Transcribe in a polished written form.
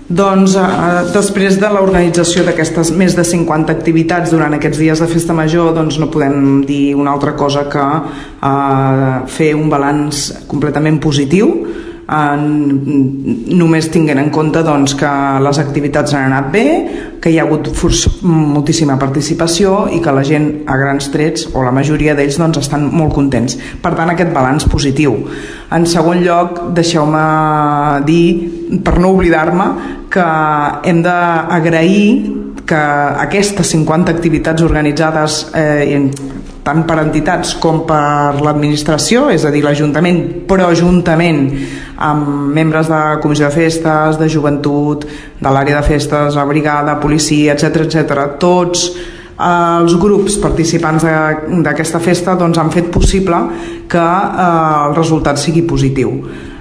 Doncs després de l'organització d'aquestes més de 50 activitats durant aquests dies de festa major, doncs no podem dir una altra cosa que fer un balanç completament positiu, només tinguent en compte doncs, que les activitats han anat bé, que hi ha hagut moltíssima participació i que la gent a grans trets, o la majoria d'ells, doncs, estan molt contents. Per tant, aquest balanç positiu. En segon lloc, deixeu-me dir, per no oblidar-me, que hem d'agrair que aquestes 50 activitats organitzades tant per entitats com per l'administració, és a dir, l'Ajuntament, però juntament amb membres de comissió de festes, de joventut, de l'àrea de festes, la brigada, policia, etc., tots els grups participants d'aquesta festa doncs, han fet possible que el resultat sigui positiu.